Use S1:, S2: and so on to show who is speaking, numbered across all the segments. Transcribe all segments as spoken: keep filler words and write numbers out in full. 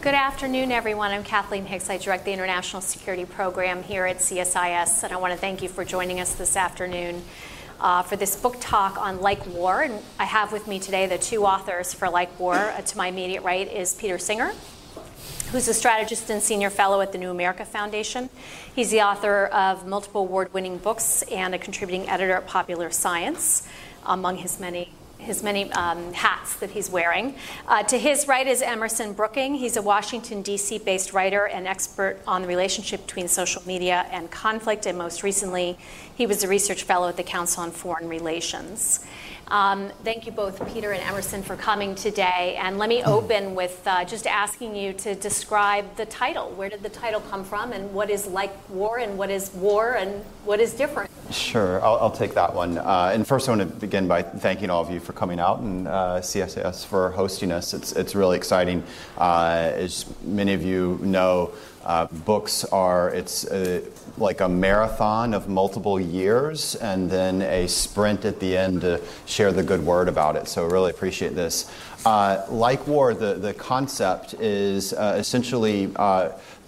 S1: Good afternoon, everyone. I'm Kathleen Hicks. I direct the International Security Program here at C S I S, and I want to thank you for joining us this afternoon uh, for this book talk on Like War. And I have with me today the two authors for Like War. Uh, to my immediate right is Peter Singer, who's a strategist and senior fellow at the New America Foundation. He's the author of multiple award-winning books and a contributing editor at Popular Science, among his many his many um, hats that he's wearing. Uh, to his right is Emerson Brooking. He's a Washington, D C-based writer and expert on the relationship between social media and conflict, and most recently, he was a research fellow at the Council on Foreign Relations. Um, thank you both, Peter and Emerson, for coming today. And let me open with uh, just asking you to describe the title. Where did the title come from, and what is Like War, and what is war, and what is different?
S2: Sure, I'll, I'll take that one. Uh, and first I want to begin by thanking all of you for coming out, and uh, C S I S for hosting us. It's, it's really exciting. Uh, as many of you know, Uh, books are, it's uh, like a marathon of multiple years and then a sprint at the end to share the good word about it. So really appreciate this. Uh, Like War, the, the concept is uh, essentially uh, the,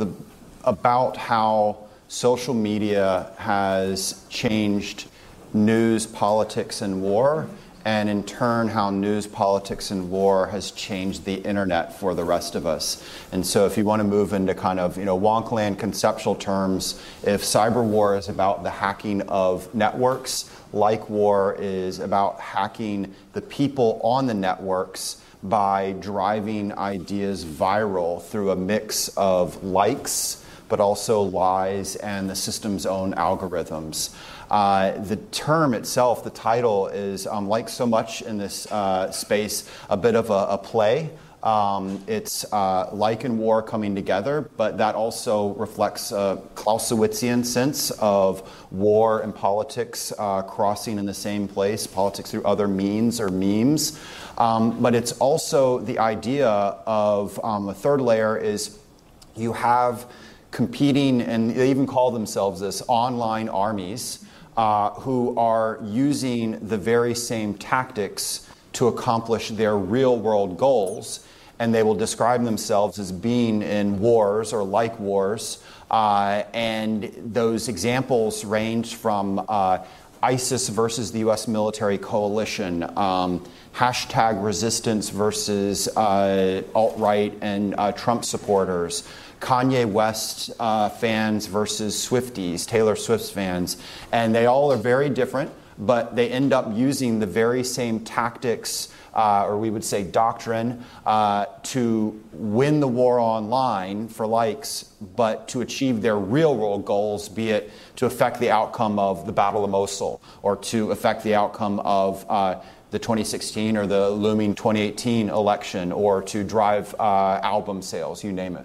S2: about how social media has changed news, politics, and war, and in turn, how news, politics, and war has changed the internet for the rest of us. And so if you want to move into kind of, you know, Wonkland conceptual terms, if cyber war is about the hacking of networks, Like War is about hacking the people on the networks by driving ideas viral through a mix of likes, but also lies and the system's own algorithms. Uh, the term itself, the title, is um, like so much in this uh, space, a bit of a, a play. Um, it's uh, like and war coming together, but that also reflects a Clausewitzian sense of war and politics uh, crossing in the same place, politics through other means or memes. Um, but it's also the idea of um, a third layer is you have competing, and they even call themselves this, online armies uh, who are using the very same tactics to accomplish their real-world goals, and they will describe themselves as being in wars or like wars, uh, and those examples range from uh, ISIS versus the U S military coalition, um, hashtag resistance versus uh, alt-right and uh, Trump supporters, Kanye West uh, fans versus Swifties, Taylor Swift fans, and they all are very different, but they end up using the very same tactics, uh, or we would say doctrine, uh, to win the war online for likes, but to achieve their real-world goals, be it to affect the outcome of the Battle of Mosul, or to affect the outcome of uh, the twenty sixteen or the looming twenty eighteen election, or to drive uh, album sales, you name it.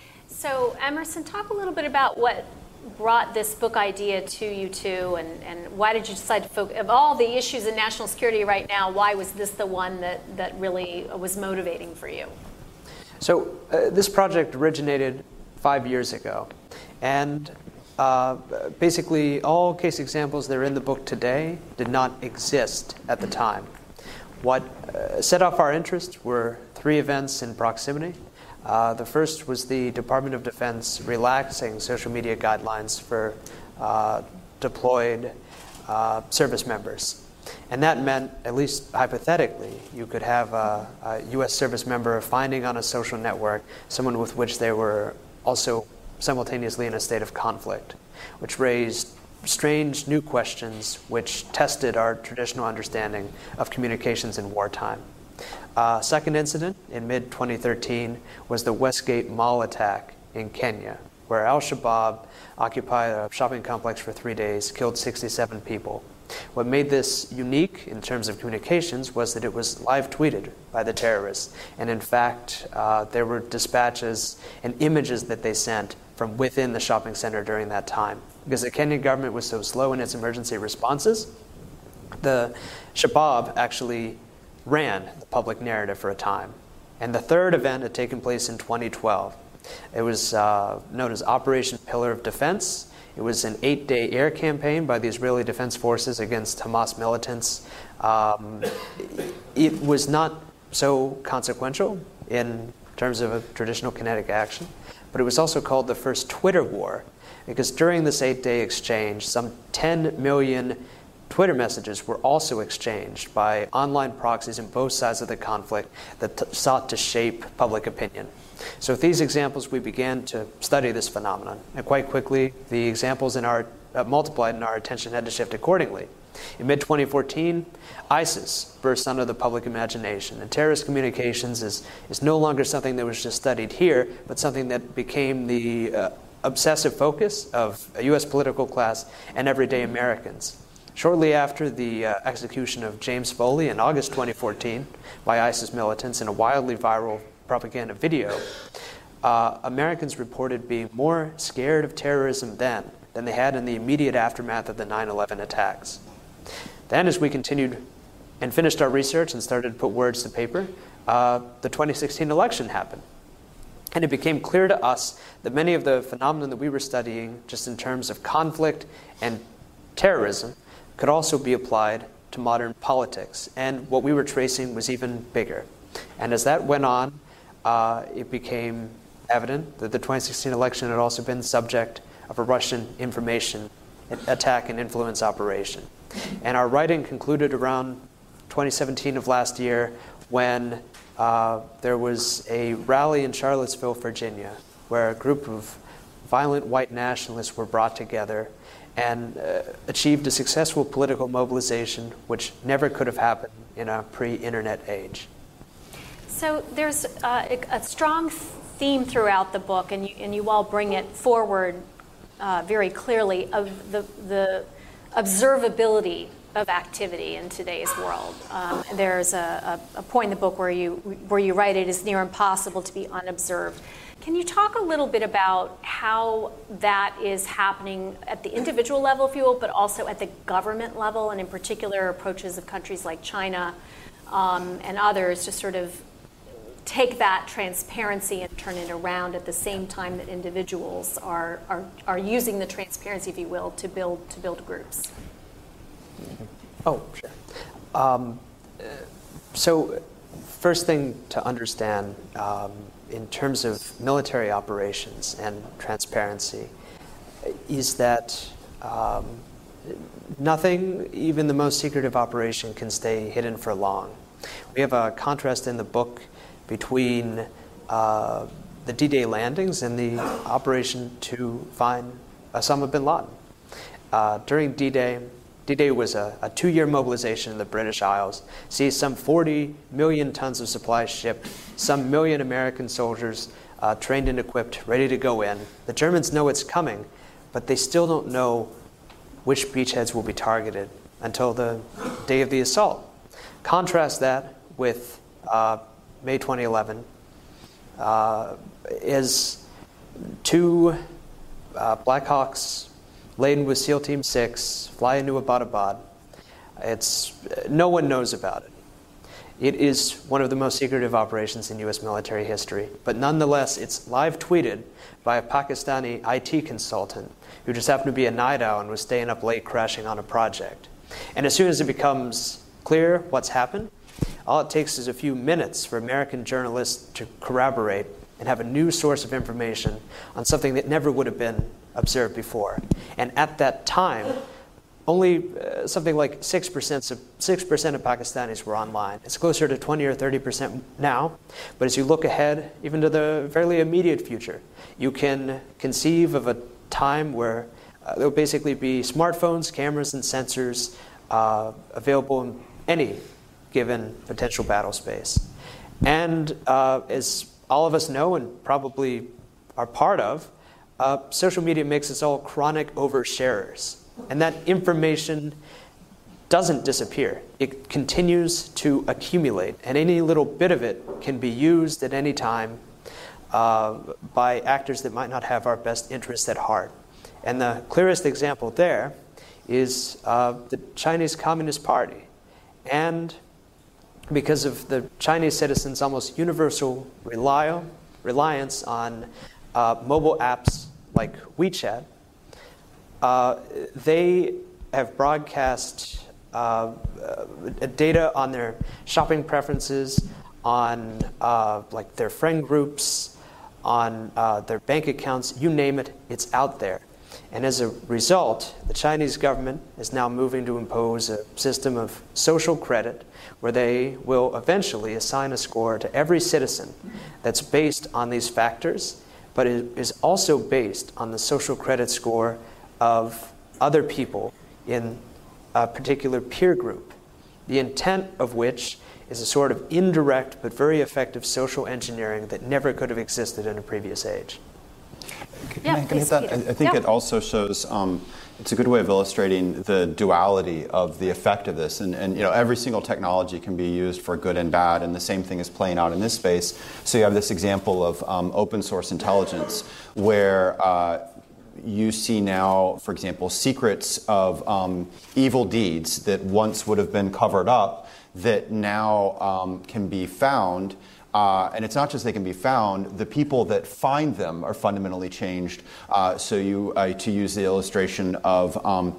S1: So, Emerson, talk a little bit about what brought this book idea to you two, and, and why did you decide to focus, of all the issues in national security right now, why was this the one that, that really was motivating for you?
S3: So, uh, this project originated five years ago, and uh, basically all case examples that are in the book today did not exist at the time. What uh, set off our interest were three events in proximity. Uh, the first was the Department of Defense relaxing social media guidelines for uh, deployed uh, service members. And that meant, at least hypothetically, you could have a, a U S service member finding on a social network someone with which they were also simultaneously in a state of conflict, which raised strange new questions which tested our traditional understanding of communications in wartime. Uh, second incident in mid twenty thirteen was the Westgate Mall attack in Kenya, where Al-Shabaab occupied a shopping complex for three days, killed sixty-seven people. What made this unique in terms of communications was that it was live tweeted by the terrorists. And in fact, uh, there were dispatches and images that they sent from within the shopping center during that time. Because the Kenyan government was so slow in its emergency responses, the Shabaab actually ran the public narrative for a time. And the third event had taken place in twenty twelve. It was uh, known as Operation Pillar of Defense. It was an eight-day air campaign by the Israeli Defense Forces against Hamas militants. Um, it was not so consequential in terms of a traditional kinetic action, but it was also called the first Twitter war, because during this eight-day exchange, some ten million Twitter messages were also exchanged by online proxies on both sides of the conflict that t- sought to shape public opinion. So with these examples, we began to study this phenomenon. And quite quickly, the examples in our uh, multiplied and our attention had to shift accordingly. In mid twenty fourteen, ISIS burst onto the public imagination. And terrorist communications is, is no longer something that was just studied here, but something that became the uh, obsessive focus of a U S political class and everyday Americans. Shortly after the uh, execution of James Foley in August twenty fourteen by ISIS militants in a wildly viral propaganda video, uh, Americans reported being more scared of terrorism then than they had in the immediate aftermath of the nine eleven attacks. Then, as we continued and finished our research and started to put words to paper, uh, the twenty sixteen election happened. And it became clear to us that many of the phenomena that we were studying, just in terms of conflict and terrorism, could also be applied to modern politics. And what we were tracing was even bigger. And as that went on, uh, it became evident that the twenty sixteen election had also been subject of a Russian information attack and influence operation. And our writing concluded around twenty seventeen of last year when uh, there was a rally in Charlottesville, Virginia, where a group of violent white nationalists were brought together and uh, achieved a successful political mobilization which never could have happened in a pre-internet age.
S1: So there's uh, a strong theme throughout the book, and you, and you all bring it forward uh, very clearly, of the, the observability of activity in today's world. Um, there's a, a, a point in the book where you, where you write it is near impossible to be unobserved. Can you talk a little bit about how that is happening at the individual level, if you will, but also at the government level, and in particular approaches of countries like China um, and others to sort of take that transparency and turn it around at the same time that individuals are are, are using the transparency, if you will, to build to build groups?
S3: Oh, sure. Um, so first thing to understand, um, in terms of military operations and transparency, is that um, nothing, even the most secretive operation, can stay hidden for long. We have a contrast in the book between uh, the D-Day landings and the operation to find Osama bin Laden. Uh, during D-Day, D-Day was a, a two-year mobilization in the British Isles, sees some forty million tons of supplies shipped, some million American soldiers uh, trained and equipped, ready to go in. The Germans know it's coming, but they still don't know which beachheads will be targeted until the day of the assault. Contrast that with uh, May twenty eleven, uh, is two uh, Black Hawks laden with SEAL Team six fly into Abbottabad. It's no one knows about it. It is one of the most secretive operations in U S military history, but nonetheless, it's live tweeted by a Pakistani I T consultant who just happened to be a night owl and was staying up late crashing on a project. And as soon as it becomes clear what's happened, all it takes is a few minutes for American journalists to corroborate and have a new source of information on something that never would have been observed before. And at that time, only uh, something like six percent of, six percent of Pakistanis were online. It's closer to twenty or thirty percent now. But as you look ahead, even to the fairly immediate future, you can conceive of a time where uh, there will basically be smartphones, cameras, and sensors uh, available in any given potential battle space. And uh, as all of us know and probably are part of, uh, social media makes us all chronic oversharers. And that information doesn't disappear. It continues to accumulate, and any little bit of it can be used at any time uh, by actors that might not have our best interests at heart. And the clearest example there is uh, the Chinese Communist Party. And because of the Chinese citizens' almost universal rely- reliance on uh, mobile apps like WeChat, uh, they have broadcast uh, uh, data on their shopping preferences, on uh, like their friend groups, on uh, their bank accounts, you name it, it's out there. And as a result, the Chinese government is now moving to impose a system of social credit where they will eventually assign a score to every citizen that's based on these factors, but it is also based on the social credit score of other people in a particular peer group, the intent of which is a sort of indirect but very effective social engineering that never could have existed in a previous age.
S2: Can,
S1: yeah,
S2: I, can I hit that? I, I think
S1: yeah.
S2: it also shows, um, it's a good way of illustrating the duality of the effect of this. And, and you know, every single technology can be used for good and bad, and the same thing is playing out in this space. So you have this example of um, open source intelligence where uh, you see now, for example, secrets of um, evil deeds that once would have been covered up that now um, can be found. Uh, and it's not just they can be found, the people that find them are fundamentally changed. Uh, so you, uh, to use the illustration of um,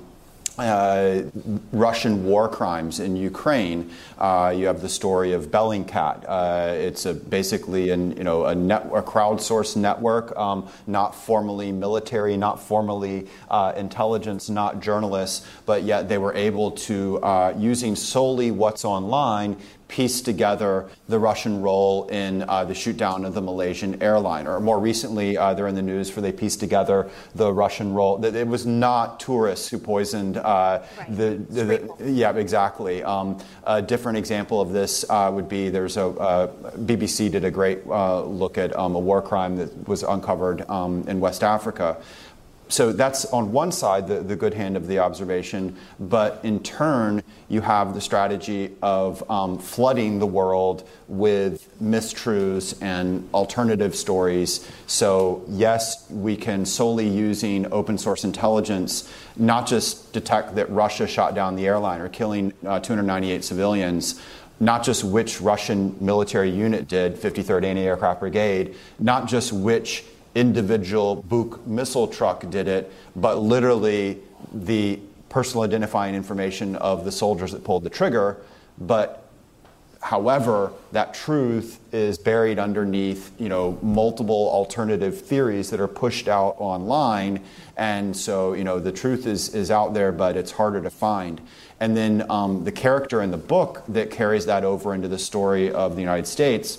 S2: uh, Russian war crimes in Ukraine, uh, you have the story of Bellingcat. Uh, it's a, basically an, you know, a, net, a crowdsourced network, um, not formally military, not formally uh, intelligence, not journalists, but yet they were able to, uh, using solely what's online, piece together the Russian role in uh, the shoot down of the Malaysian airline. Or more recently, uh, they're in the news where they pieced together the Russian role. That it was not tourists who poisoned uh,
S1: right.
S2: the, the, the. Yeah, exactly. Um, a different example of this uh, would be there's a uh, B B C did a great uh, look at um, a war crime that was uncovered um, in West Africa. So that's on one side, the, the good hand of the observation, but in turn, you have the strategy of um, flooding the world with mistruths and alternative stories. So yes, we can solely using open source intelligence, not just detect that Russia shot down the airliner, killing uh, two hundred ninety-eight civilians, not just which Russian military unit did, fifty-third Anti-Aircraft Brigade, not just which individual Buk missile truck did it, but literally the personal identifying information of the soldiers that pulled the trigger. But however, that truth is buried underneath, you know, multiple alternative theories that are pushed out online. And so, you know, the truth is, is out there, but it's harder to find. And then um, the character in the book that carries that over into the story of the United States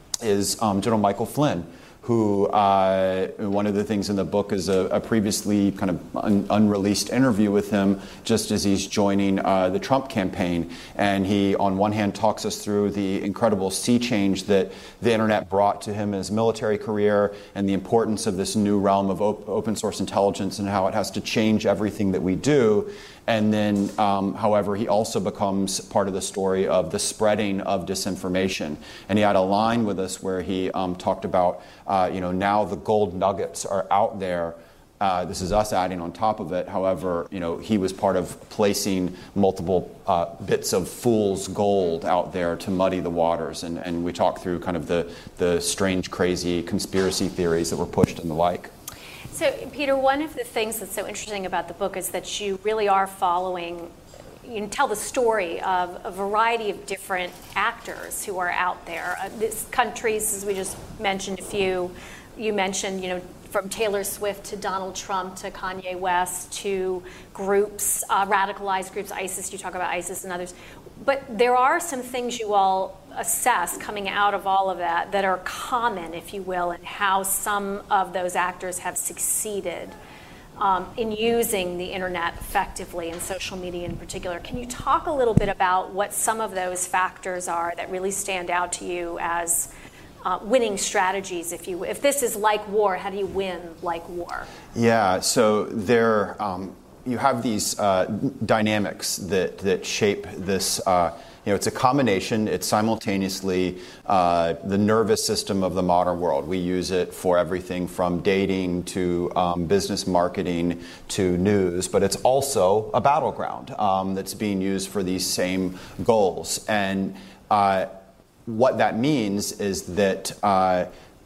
S2: is um, General Michael Flynn, who uh, one of the things in the book is a, a previously kind of un- unreleased interview with him just as he's joining uh, the Trump campaign. And he, on one hand, talks us through the incredible sea change that the internet brought to him in his military career and the importance of this new realm of op- open source intelligence and how it has to change everything that we do. And then, um, however, he also becomes part of the story of the spreading of disinformation. And he had a line with us where he um, talked about, uh, you know, now the gold nuggets are out there. Uh, this is us adding on top of it. However, you know, he was part of placing multiple uh, bits of fool's gold out there to muddy the waters. And, and we talked through kind of the, the strange, crazy conspiracy theories that were pushed and the like.
S1: So, Peter, one of the things that's so interesting about the book is that you really are following, you can tell the story of a variety of different actors who are out there. Uh, this countries, as we just mentioned a few, you mentioned, you know, from Taylor Swift to Donald Trump to Kanye West to groups, uh, radicalized groups, ISIS, you talk about ISIS and others. But there are some things you all assess coming out of all of that that are common, if you will, in how some of those actors have succeeded um, in using the internet effectively and social media in particular. Can you talk a little bit about what some of those factors are that really stand out to you as uh, winning strategies, if you if this is like war, how do you win like war?
S2: Yeah, so there um, you have these uh, dynamics that that shape this. Uh, You know, it's a combination. It's simultaneously uh, the nervous system of the modern world. We use it for everything from dating to um, business marketing to news, but it's also a battleground um, that's being used for these same goals. And uh, what that means is that uh,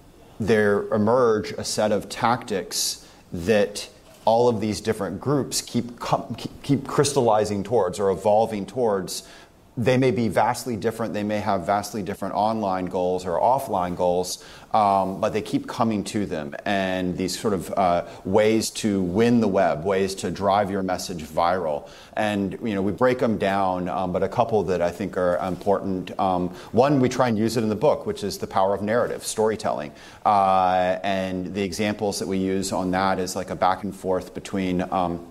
S2: there emerge a set of tactics that all of these different groups keep keep crystallizing towards or evolving towards they may be vastly different. They may have vastly different online goals or offline goals, um, but they keep coming to them. And these sort of uh, ways to win the web, ways to drive your message viral. And you know, we break them down, um, but a couple that I think are important. Um, one, we try and use it in the book, which is the power of narrative, storytelling. Uh, and the examples that we use on that is like a back and forth between um,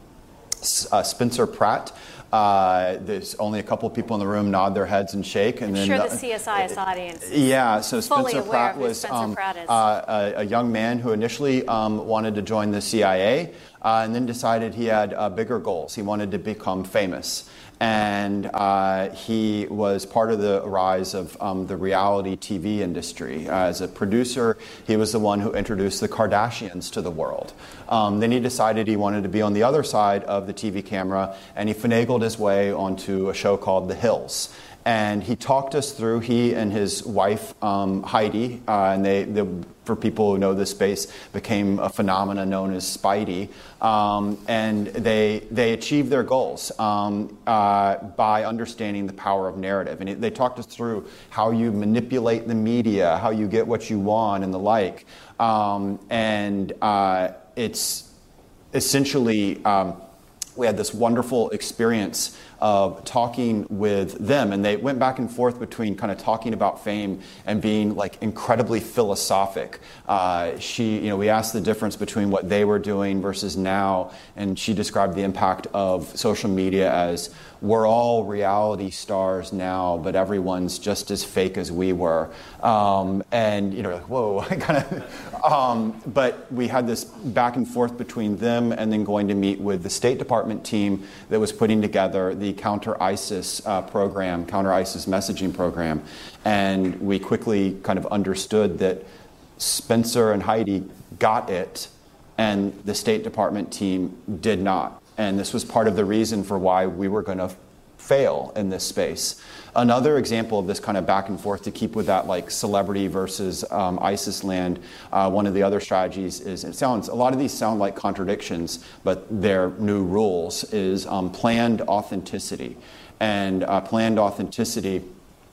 S2: uh, Spencer Pratt. Uh, there's only a couple of people in the room nod their heads and shake. And
S1: I'm
S2: then
S1: sure
S2: uh,
S1: the C S I S audience is
S2: yeah, so
S1: fully
S2: Spencer
S1: aware
S2: Pratt
S1: of who
S2: was
S1: Spencer
S2: um,
S1: Pratt is.
S2: uh, a, a young man who initially um, wanted to join the C I A uh, and then decided he had uh, bigger goals. He wanted to become famous. And uh, he was part of the rise of um, the reality T V industry. Uh, as a producer, he was the one who introduced the Kardashians to the world. Um, then he decided he wanted to be on the other side of the T V camera, and he finagled his way onto a show called The Hills. And he talked us through, he and his wife, um, Heidi, uh, and they, they, for people who know this space, became a phenomenon known as Spidey. Um, and they they achieved their goals um, uh, by understanding the power of narrative. And they talked us through how you manipulate the media, how you get what you want, and the like. Um, and uh, it's essentially... Um, we had this wonderful experience of talking with them, and they went back and forth between kind of talking about fame and being like incredibly philosophic. Uh, she, you know, we asked the difference between what they were doing versus now, and she described the impact of social media as we're all reality stars now, but everyone's just as fake as we were. Um, and you know, like, whoa, kind of. Um, but we had this back and forth between them, and then going to meet with the State Department team that was putting together the Counter ISIS uh, program, Counter ISIS messaging program, and we quickly kind of understood that Spencer and Heidi got it, and the State Department team did not. And this was part of the reason for why we were going to fail in this space. Another example of this kind of back and forth to keep with that like celebrity versus um, ISIS land, uh, one of the other strategies is, it sounds, a lot of these sound like contradictions, but they're new rules, is um, planned authenticity. And uh, planned authenticity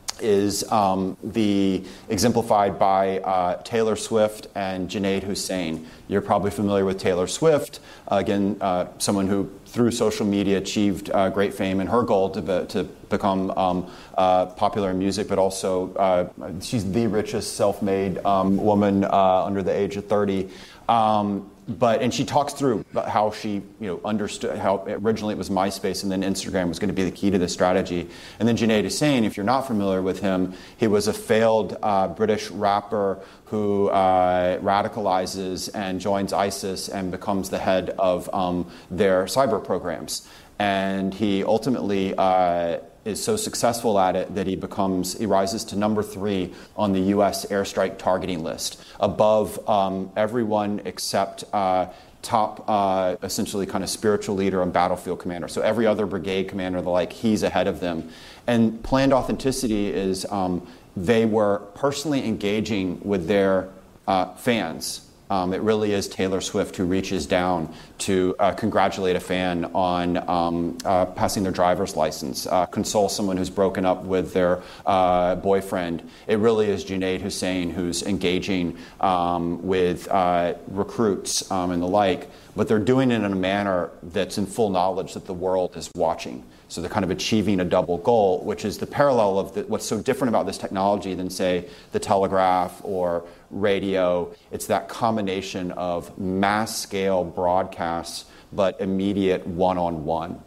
S2: is um, the exemplified by uh, Taylor Swift and Junaid Hussain. You're probably familiar with Taylor Swift, uh, again, uh, someone who through social media achieved uh, great fame, and her goal to, be, to become um, uh, popular in music, but also uh, she's the richest self-made um, woman uh, under the age of thirty. Um, But and she talks through how she you know understood how originally it was MySpace and then Instagram was going to be the key to this strategy. And then Junaid Hussain, if you're not familiar with him, he was a failed uh, British rapper who uh, radicalizes and joins ISIS and becomes the head of um, their cyber programs. And he ultimately uh, is so successful at it that he becomes, he rises to number three on the U S airstrike targeting list, above um, everyone except uh, top, uh, essentially kind of spiritual leader and battlefield commander. So every other brigade commander, the like, he's ahead of them. And planned authenticity is um, they were personally engaging with their uh, fans. Um, it really is Taylor Swift who reaches down to uh, congratulate a fan on um, uh, passing their driver's license, uh, console someone who's broken up with their uh, boyfriend. It really is Junaid Hussain who's engaging um, with uh, recruits um, and the like, but they're doing it in a manner that's in full knowledge that the world is watching. So they're kind of achieving a double goal, which is the parallel of the, what's so different about this technology than, say, the telegraph or radio. It's that combination of mass-scale broadcasts, but immediate one-on-one.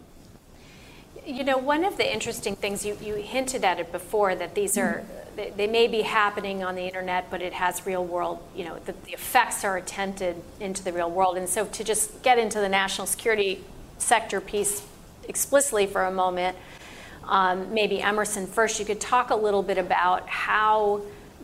S1: You know, one of the interesting things, you, you hinted at it before, that these are, they, they may be happening on the internet, but it has real world, you know, the, the effects are attempted into the real world. And so to just get into the national security sector piece explicitly for a moment, um, maybe Emerson first, you could talk a little bit about how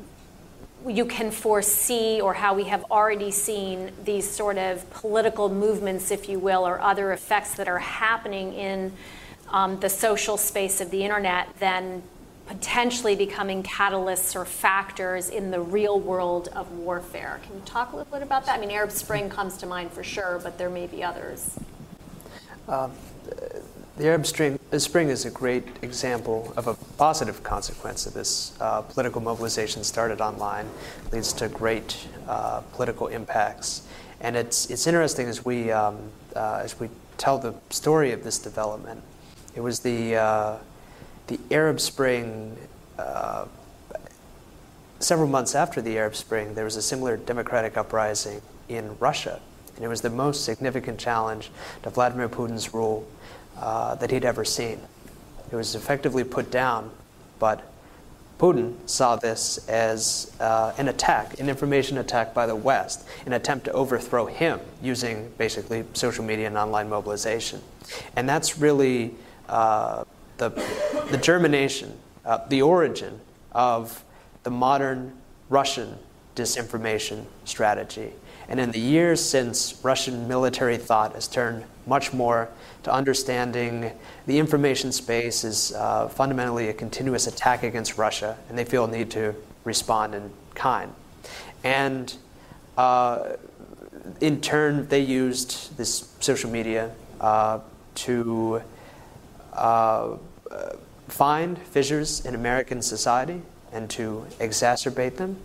S1: you can foresee, or how we have already seen, these sort of political movements, if you will, or other effects that are happening in um, the social space of the internet, then potentially becoming catalysts or factors in the real world of warfare. Can you talk a little bit about that? I mean, Arab Spring comes to mind for sure, but there may be others.
S3: Um, The Arab Spring, Spring is a great example of a positive consequence of this. Uh, political mobilization started online, leads to great uh, political impacts. And it's it's interesting as we um, uh, as we tell the story of this development. It was the uh, the Arab Spring. Uh, several months after the Arab Spring, there was a similar democratic uprising in Russia, and it was the most significant challenge to Vladimir Putin's rule uh, that he'd ever seen. It was effectively put down, but Putin saw this as uh, an attack, an information attack by the West, an attempt to overthrow him using basically social media and online mobilization. And that's really uh, the, the germination, uh, the origin of the modern Russian disinformation strategy. And in the years since, Russian military thought has turned much more to understanding the information space is uh, fundamentally a continuous attack against Russia, and they feel a need to respond in kind. And uh, in turn, they used this social media uh, to uh, find fissures in American society and to exacerbate them,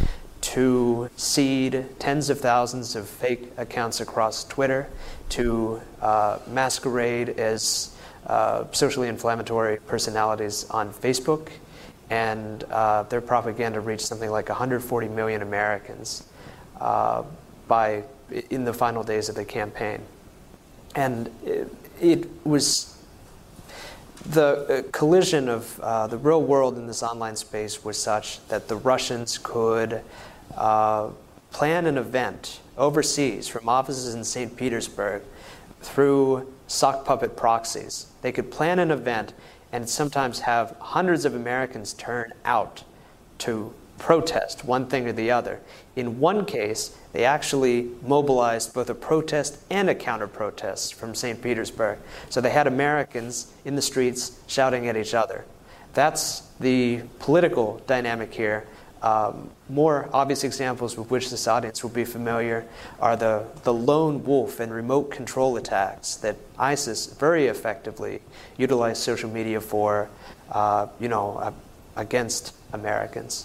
S3: to seed tens of thousands of fake accounts across Twitter, to uh, masquerade as uh, socially inflammatory personalities on Facebook, and uh, their propaganda reached something like one hundred forty million Americans uh, by in the final days of the campaign. And it, it was the collision of uh, the real world in this online space was such that the Russians could uh, plan an event overseas from offices in Saint Petersburg through sock puppet proxies. They could plan an event and sometimes have hundreds of Americans turn out to protest one thing or the other. In one case, they actually mobilized both a protest and a counter-protest from Saint Petersburg. So they had Americans in the streets shouting at each other. That's the political dynamic here. Um, more obvious examples with which this audience will be familiar are the, the lone wolf and remote control attacks that ISIS very effectively utilized social media for, uh, you know, uh, against Americans.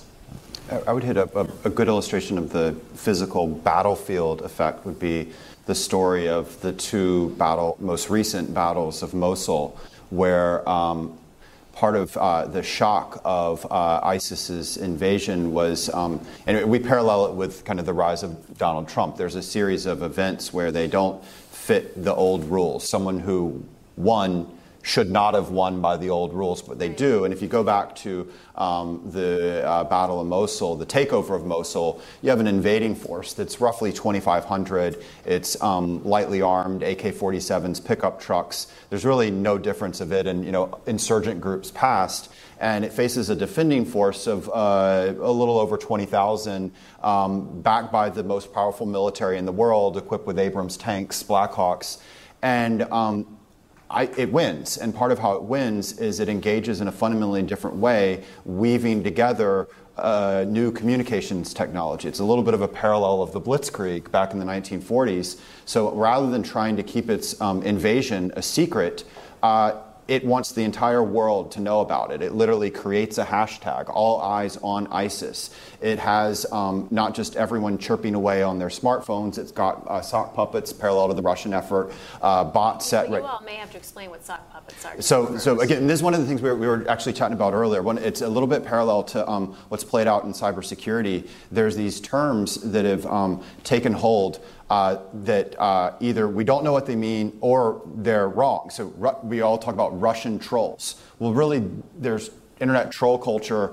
S2: I would hit a, a, a good illustration of the physical battlefield effect would be the story of the two battle, most recent battles of Mosul, where um, part of uh, the shock of uh, ISIS's invasion was, um, and we parallel it with kind of the rise of Donald Trump. There's a series of events where they don't fit the old rules. Someone who won should not have won by the old rules, but they do. And if you go back to um, the uh, Battle of Mosul, the takeover of Mosul, you have an invading force that's roughly twenty-five hundred. It's um, lightly armed, A K forty-sevens, pickup trucks. There's really no difference of it in, you know, insurgent groups past. And it faces a defending force of uh, a little over twenty thousand, um, backed by the most powerful military in the world, equipped with Abrams tanks, Blackhawks. And um, I, it wins, and part of how it wins is it engages in a fundamentally different way, weaving together uh, new communications technology. It's a little bit of a parallel of the Blitzkrieg back in the nineteen forties. So rather than trying to keep its um, invasion a secret, uh, it wants the entire world to know about it. It literally creates a hashtag, all eyes on ISIS. It has um, not just everyone chirping away on their smartphones. It's got uh, sock puppets, parallel to the Russian effort, uh, bot set.
S1: Well, you all may have to explain what sock puppets are.
S2: So, so again, this is one of the things we were, we were actually chatting about earlier. One, it's a little bit parallel to um, what's played out in cybersecurity. There's these terms that have um, taken hold Uh, that uh, either we don't know what they mean or they're wrong. So ru- we all talk about Russian trolls. Well, really, there's internet troll culture.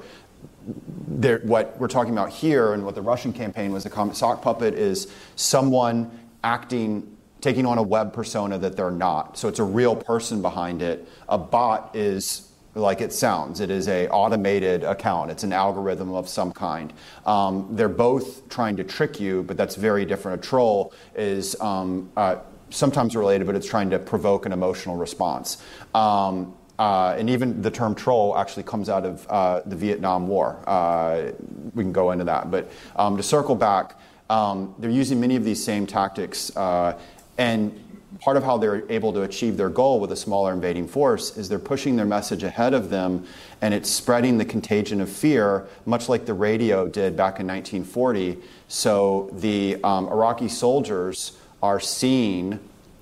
S2: There, what we're talking about here and what the Russian campaign was, the com- sock puppet is someone acting, taking on a web persona that they're not. So it's a real person behind it. A bot is like it sounds. It is a automated account. It's an algorithm of some kind. Um, they're both trying to trick you, but that's very different. A troll is um, uh, sometimes related, but it's trying to provoke an emotional response. Um, uh, and even the term troll actually comes out of uh, the Vietnam War. Uh, we can go into that. But um, to circle back, um, they're using many of these same tactics. Uh, and part of how they're able to achieve their goal with a smaller invading force is they're pushing their message ahead of them, and it's spreading the contagion of fear, much like the radio did back in nineteen forty. So the um, Iraqi soldiers are seeing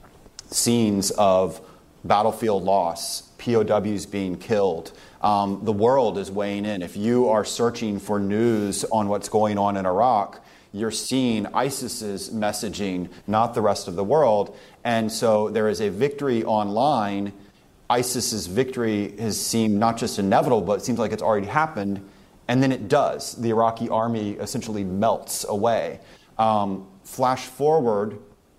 S2: scenes of battlefield loss, P O Ws being killed. Um, the world is weighing in. If you are searching for news on what's going on in Iraq, you're seeing ISIS's messaging, not the rest of the world. And so there is a victory online. ISIS's victory has seemed not just inevitable, but it seems like it's already happened. And then it does. The Iraqi army essentially melts away. Um, flash forward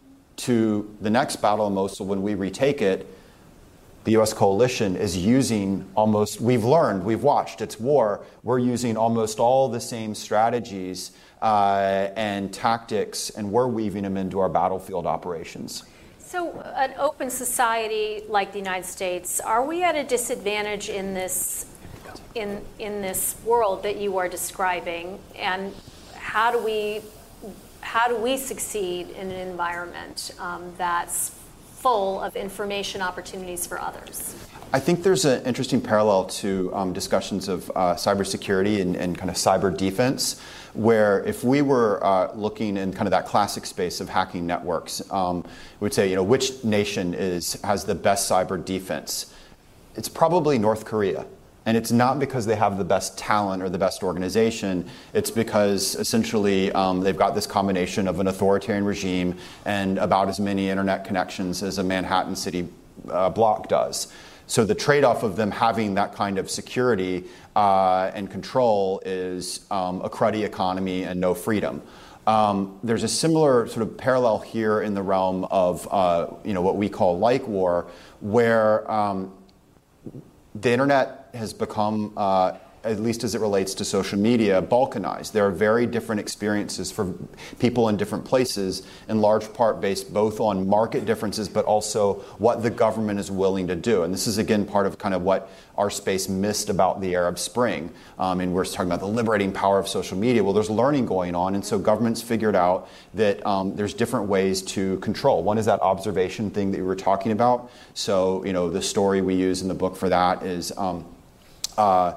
S2: to the next battle in Mosul when we retake it. The U S coalition is using almost, we've learned, we've watched, it's war. We're using almost all the same strategies uh, and tactics, and we're weaving them into our battlefield operations.
S1: So an open society like the United States, are we at a disadvantage in this, in, in this world that you are describing? And how do we, how do we succeed in an environment um, that's full of information opportunities for others?
S2: I think there's an interesting parallel to um, discussions of uh, cybersecurity and, and kind of cyber defense, where if we were uh, looking in kind of that classic space of hacking networks, um, we would say, you know, which nation is has the best cyber defense? It's probably North Korea. And it's not because they have the best talent or the best organization. It's because essentially um, they've got this combination of an authoritarian regime and about as many internet connections as a Manhattan city uh, block does. So the trade-off of them having that kind of security uh, and control is um, a cruddy economy and no freedom. Um, there's a similar sort of parallel here in the realm of uh, you know what we call like war, where um, the internet has become, uh, at least as it relates to social media, balkanized. There are very different experiences for people in different places, in large part based both on market differences, but also what the government is willing to do. And this is, again, part of kind of what our space missed about the Arab Spring. Um, and we're talking about the liberating power of social media. Well, there's learning going on, and so governments figured out that um, there's different ways to control. One is that observation thing that we were talking about. So, you know, the story we use in the book for that is um, uh,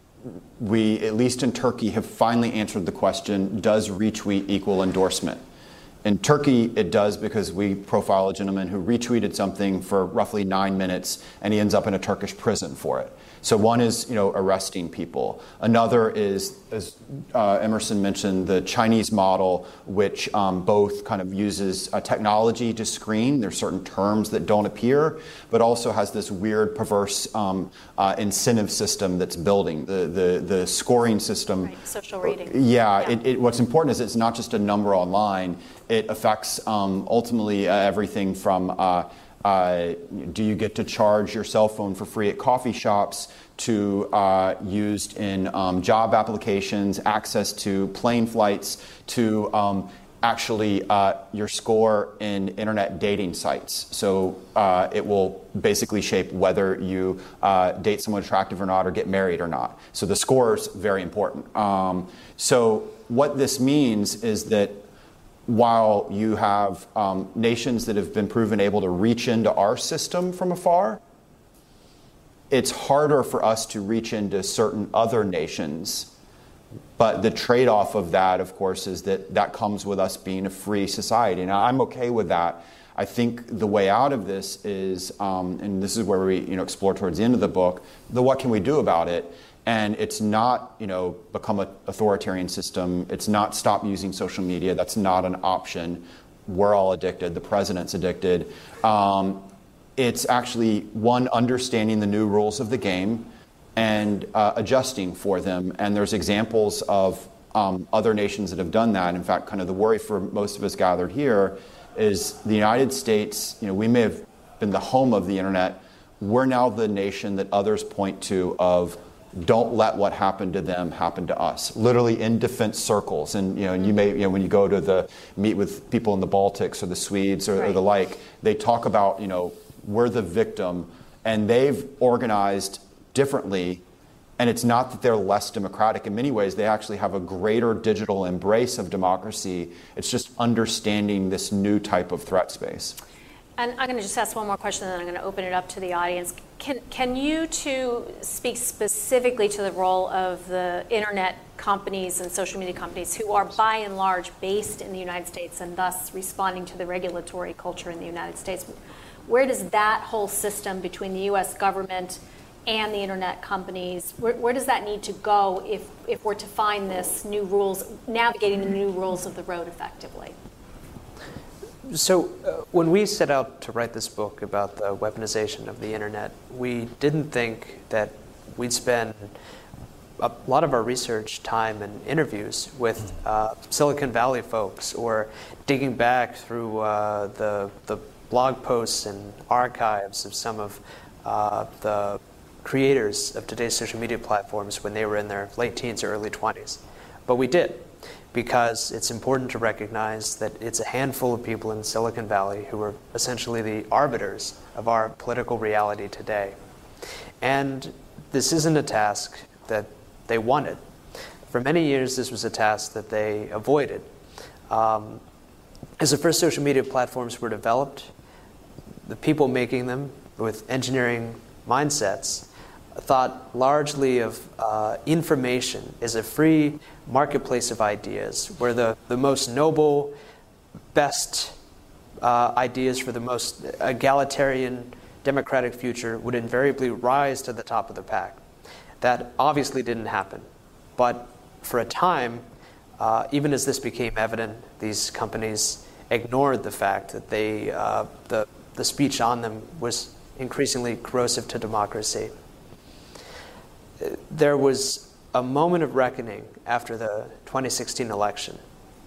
S2: we, at least in Turkey, have finally answered the question, does retweet equal endorsement? In Turkey, it does, because we profile a gentleman who retweeted something for roughly nine minutes, and he ends up in a Turkish prison for it. So one is, you know, arresting people. Another is, as uh, Emerson mentioned, the Chinese model, which um, both kind of uses uh, technology to screen. There's certain terms that don't appear, but also has this weird, perverse um, uh, incentive system that's building. The the the scoring system.
S1: Right, social rating.
S2: Yeah.
S1: yeah.
S2: It, it, what's important is it's not just a number online. It affects um, ultimately uh, everything from uh, uh, do you get to charge your cell phone for free at coffee shops, to uh, used in um, job applications, access to plane flights, to um, actually uh, your score in internet dating sites. So uh, it will basically shape whether you uh, date someone attractive or not, or get married or not. So the score is very important. Um, so what this means is that while you have um, nations that have been proven able to reach into our system from afar, it's harder for us to reach into certain other nations. But the trade-off of that, of course, is that that comes with us being a free society. Now, I'm okay with that. I think the way out of this is, um, and this is where we you know, explore towards the end of the book, the what can we do about it? And it's not, you know, become an authoritarian system. It's not stop using social media. That's not an option. We're all addicted. The president's addicted. Um, it's actually, one, understanding the new rules of the game and uh, adjusting for them. And there's examples of um, other nations that have done that. In fact, kind of the worry for most of us gathered here is the United States, you know, we may have been the home of the internet. We're now the nation that others point to of, don't let what happened to them happen to us. Literally in defense circles, and you know, and you may, you know, when you go to the meet with people in the Baltics or the Swedes or, right. or the like, they talk about, you know, we're the victim, and they've organized differently. And it's not that they're less democratic. In many ways, they actually have a greater digital embrace of democracy. It's just understanding this new type of threat space.
S1: And I'm going to just ask one more question, and then I'm going to open it up to the audience. Can can you two speak specifically to the role of the internet companies and social media companies who are by and large based in the United States and thus responding to the regulatory culture in the United States? Where does that whole system between the U S government and the internet companies, where, where does that need to go if, if we're to find this new rules, navigating the new rules of the road effectively?
S3: So uh, when we set out to write this book about the weaponization of the internet, we didn't think that we'd spend a lot of our research time and interviews with uh, Silicon Valley folks, or digging back through uh, the, the blog posts and archives of some of uh, the creators of today's social media platforms when they were in their late teens or early twenties. But we did, because it's important to recognize that it's a handful of people in Silicon Valley who are essentially the arbiters of our political reality today. And this isn't a task that they wanted. For many years, this was a task that they avoided. Um, as the first social media platforms were developed, the people making them with engineering mindsets thought largely of uh, information as a free marketplace of ideas, where the, the most noble, best uh, ideas for the most egalitarian, democratic future would invariably rise to the top of the pack. That obviously didn't happen. But for a time, uh, even as this became evident, these companies ignored the fact that they, uh, the, the speech on them was increasingly corrosive to democracy. There was a moment of reckoning after the twenty sixteen election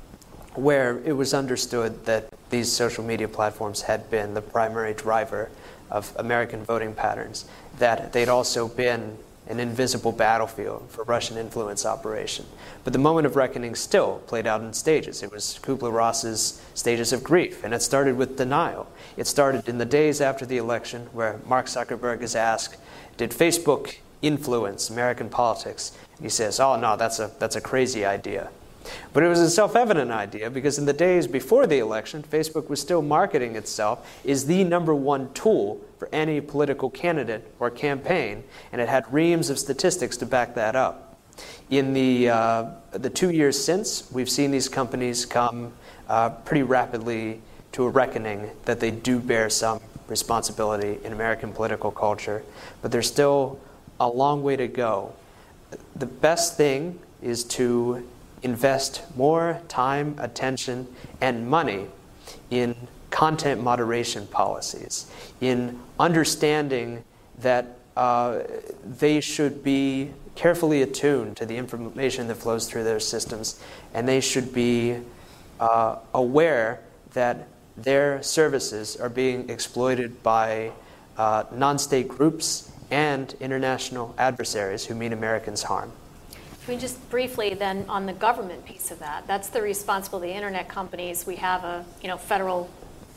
S3: where it was understood that these social media platforms had been the primary driver of American voting patterns, that they'd also been an invisible battlefield for Russian influence operation. But the moment of reckoning still played out in stages. It was Kubler-Ross's stages of grief, and it started with denial. It started in the days after the election, where Mark Zuckerberg is asked, did Facebook influence American politics? And he says, oh no, that's a, that's a crazy idea. But it was a self-evident idea, because in the days before the election, Facebook was still marketing itself as the number one tool for any political candidate or campaign, and it had reams of statistics to back that up. In the, uh, the two years since, we've seen these companies come uh, pretty rapidly to a reckoning that they do bear some responsibility in American political culture, but there's still a long way to go. The best thing is to invest more time, attention, and money in content moderation policies, in understanding that uh, they should be carefully attuned to the information that flows through their systems, and they should be uh, aware that their services are being exploited by uh, non-state groups and international adversaries who mean Americans harm.
S1: Can we just briefly then on the government piece of that? That's the responsibility of the internet companies. We have a you know federal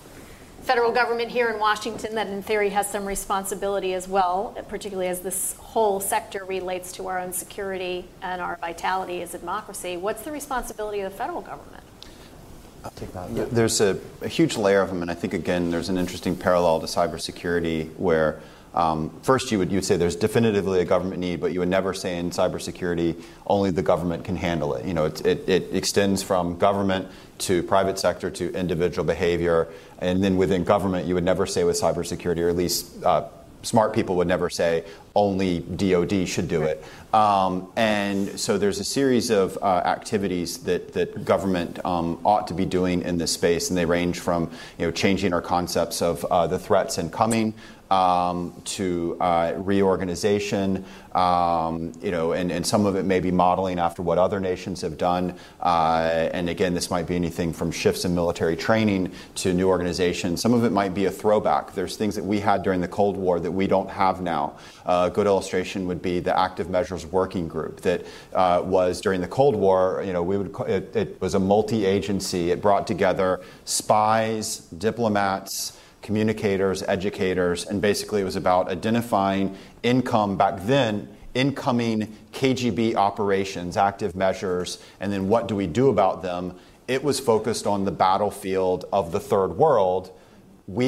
S1: federal government here in Washington that in theory has some responsibility as well, particularly as this whole sector relates to our own security and our vitality as a democracy. What's the responsibility of the federal government?
S2: I'll take that. There's a, a huge layer of them, and I think again there's an interesting parallel to cybersecurity where Um, first, you would you'd say there's definitively a government need, but you would never say in cybersecurity only the government can handle it. You know, it, it, it extends from government to private sector to individual behavior, and then within government, you would never say with cybersecurity, or at least uh, smart people would never say only D O D should do it. Um, and so there's a series of uh, activities that that government um, ought to be doing in this space, and they range from you know changing our concepts of uh, the threats incoming. Um, to uh, reorganization, um, you know, and, and some of it may be modeling after what other nations have done. Uh, and again, this might be anything from shifts in military training to new organizations. Some of it might be a throwback. There's things that we had during the Cold War that we don't have now. Uh, a good illustration would be the Active Measures Working Group that uh, was during the Cold War. You know, we would it, it was a multi-agency. It brought together spies, diplomats, communicators, educators, and basically it was about identifying income back then, incoming K G B operations, active measures, and then what do we do about them. It was focused on the battlefield of the third world. We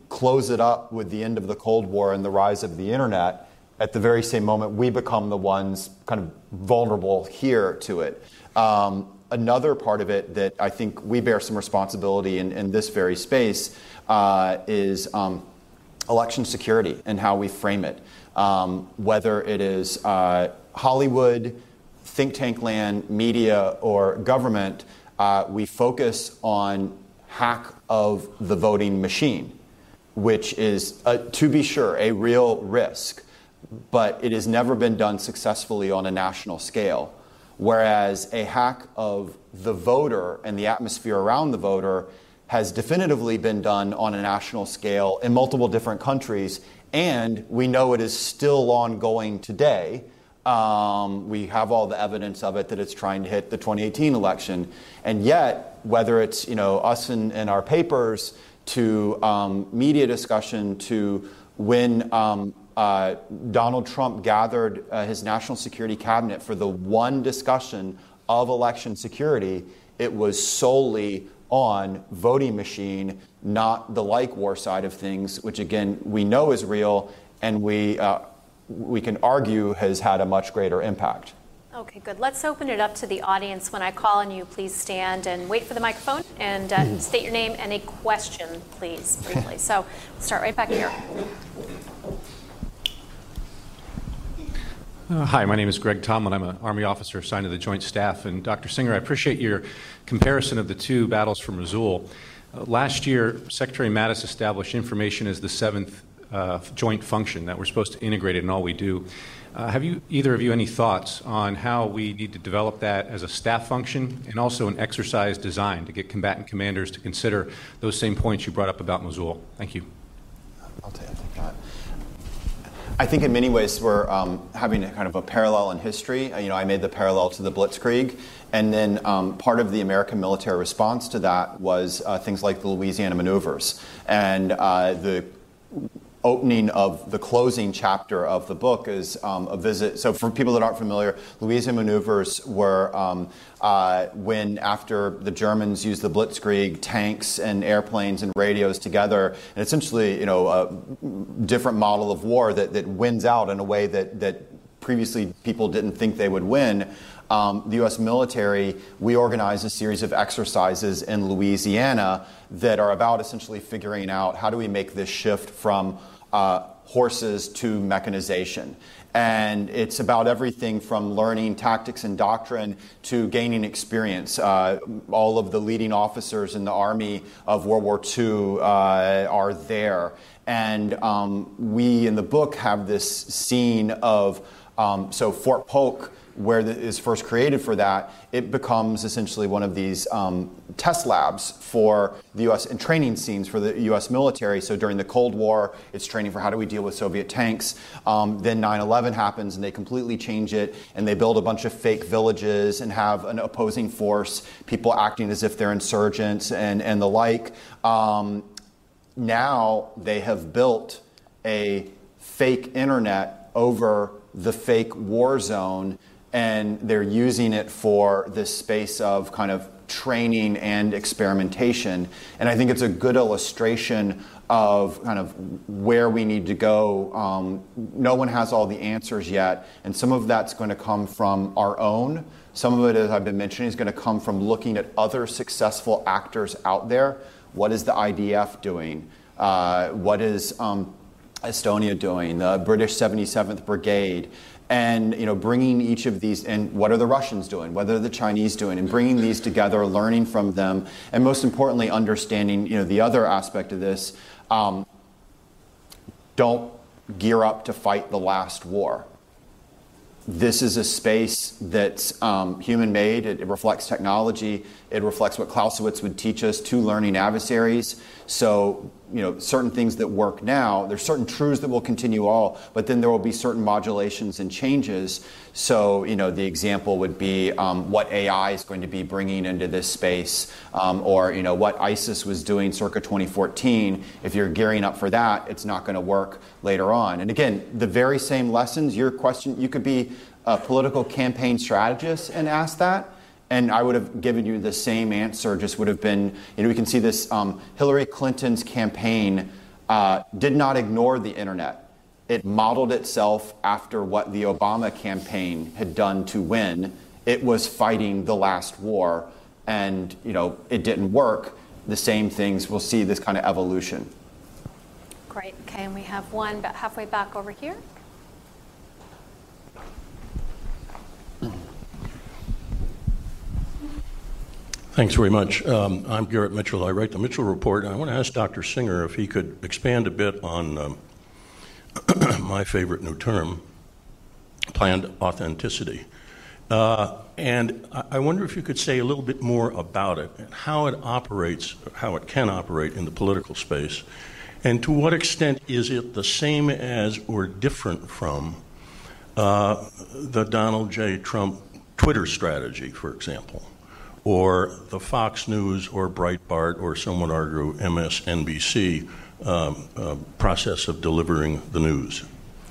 S2: close it up with the end of the Cold War and the rise of the internet, at the very same moment we become the ones kind of vulnerable here to it. Um, another part of it that I think we bear some responsibility in, in this very space uh, is um, election security and how we frame it. Um, whether it is uh, Hollywood, think tank land, media, or government, uh, we focus on hack of the voting machine, which is, uh, to be sure, a real risk, but it has never been done successfully on a national scale. Whereas a hack of the voter and the atmosphere around the voter has definitively been done on a national scale in multiple different countries, and we know it is still ongoing today. Um, we have all the evidence of it that it's trying to hit the twenty eighteen election. And yet, whether it's you know us in, in our papers, to um, media discussion, to when um, uh, Donald Trump gathered uh, his national security cabinet for the one discussion of election security, it was solely on voting machine, not the like war side of things, which again we know is real, and we uh, we can argue has had a much greater impact.
S1: Okay, good. Let's open it up to the audience. When I call on you, please stand and wait for the microphone and uh, state your name and a question, please, briefly. So we'll start right back here.
S4: Uh, hi, my name is Greg Tomlin. I'm an Army officer assigned to the Joint Staff. And Doctor Singer, I appreciate your comparison of the two battles from Mosul. Uh, last year, Secretary Mattis established information as the seventh uh, joint function that we're supposed to integrate it in all we do. Uh, have you, either of you, any thoughts on how we need to develop that as a staff function and also an exercise design to get combatant commanders to consider those same points you brought up about Mosul? Thank you.
S2: I'll take that. I think in many ways we're um, having a kind of a parallel in history. You know, I made the parallel to the Blitzkrieg, and then um, part of the American military response to that was uh, things like the Louisiana maneuvers and uh, the opening of the closing chapter of the book is um, a visit. So for people that aren't familiar, Louisiana maneuvers were um, uh, when after the Germans used the Blitzkrieg, tanks and airplanes and radios together, and essentially, you know, a different model of war that, that wins out in a way that, that previously people didn't think they would win. Um, the U S military, we organized a series of exercises in Louisiana that are about essentially figuring out how do we make this shift from uh, horses to mechanization. And it's about everything from learning tactics and doctrine to gaining experience. Uh, all of the leading officers in the Army of World War Two uh, are there. And um, we in the book have this scene of, um, so Fort Polk, where it is first created for that, it becomes essentially one of these um, test labs for the U S and training scenes for the U S military. So during the Cold War, it's training for how do we deal with Soviet tanks. Um, then nine eleven happens and they completely change it and they build a bunch of fake villages and have an opposing force, people acting as if they're insurgents and, and the like. Um, now they have built a fake internet over the fake war zone, and they're using it for this space of kind of training and experimentation. And I think it's a good illustration of kind of where we need to go. Um, no one has all the answers yet, and some of that's going to come from our own. Some of it, as I've been mentioning, is going to come from looking at other successful actors out there. What is the I D F doing? Uh, what is um, Estonia doing? The British seventy-seventh Brigade? And you know, bringing each of these, and what are the Russians doing? What are the Chinese doing? And bringing these together, learning from them, and most importantly, understanding you know the other aspect of this. Um, don't gear up to fight the last war. This is a space that's um, human-made. It, it reflects technology. It reflects what Clausewitz would teach us: two learning adversaries. So, you know, certain things that work now, there's certain truths that will continue all, but then there will be certain modulations and changes. So, you know, the example would be um, what A I is going to be bringing into this space, um, or, you know, what ISIS was doing circa twenty fourteen. If you're gearing up for that, it's not going to work later on. And again, the very same lessons, your question, you could be a political campaign strategist and ask that, and I would have given you the same answer, just would have been, you know, we can see this, um, Hillary Clinton's campaign uh, did not ignore the internet. It modeled itself after what the Obama campaign had done to win. It was fighting the last war, and you know it didn't work. The same things, we'll see this kind of evolution.
S1: Great. Okay, and we have one about halfway back over here.
S5: Thanks very much. Um, I'm Garrett Mitchell. I write the Mitchell Report, and I want to ask Doctor Singer if he could expand a bit on um, my favorite new term, planned authenticity. Uh, and I wonder if you could say a little bit more about it and how it operates, how it can operate in the political space, and to what extent is it the same as or different from uh, the Donald J. Trump Twitter strategy, for example, or the Fox News or Breitbart or some would argue M S N B C um, uh, process of delivering the news?